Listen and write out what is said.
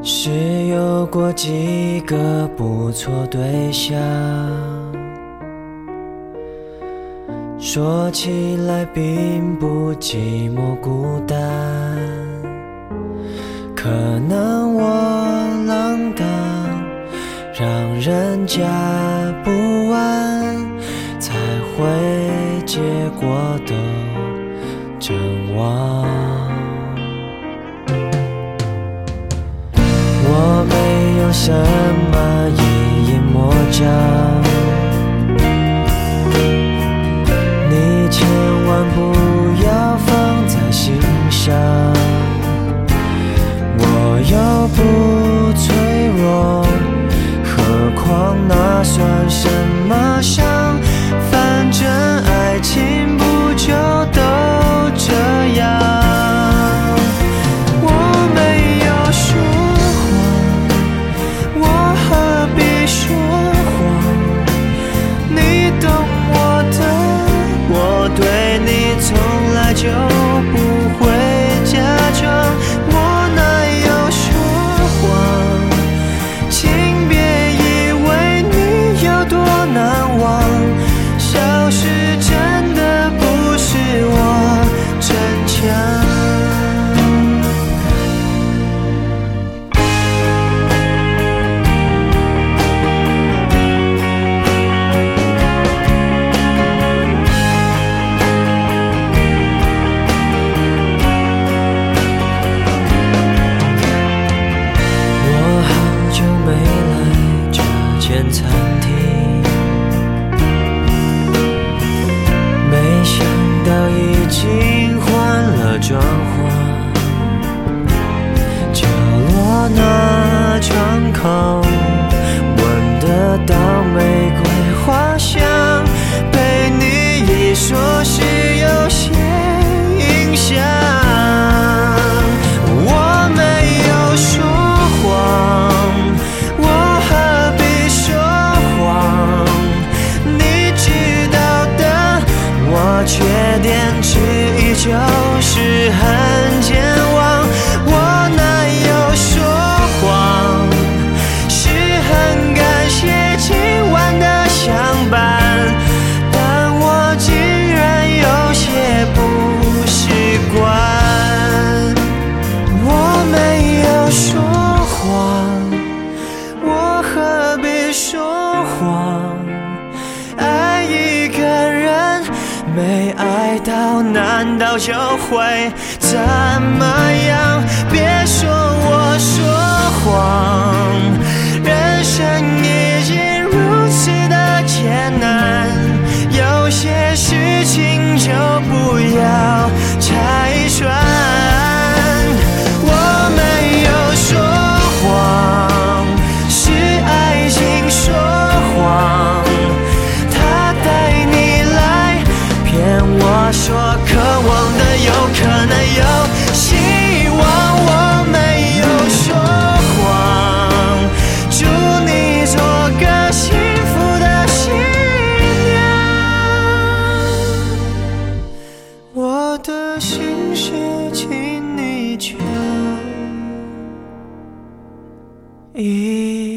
是有过几个不错对象，说起来并不寂寞孤单，可能我浪荡，让人家不安，才会结果都阵亡。我没有什么一隐魔障，你千万不要放在心上，我又不脆弱，何况那算什么伤？反正爱情不就都这样。就不会假装，我哪有说谎？请别以为你有多难忘，消失真的不是我逞强。餐厅，没想到已经换了装潢，角落那窗口闻得到玫瑰花香，被你一说是有些影响。我没有说谎，缺点之一就是很健忘，我哪有说谎？是很感谢今晚的相伴，但我竟然有些不习惯。我没有说谎，我何必说谎？爱一个人没爱到，难道就会怎么样？别说我说谎，人生已经如此的艰难，有些事情就不要拆穿。我没有说谎，是爱情说谎，我说渴望的有可能有希望，我没有说谎，祝你做个幸福的新娘，我的心事请你就一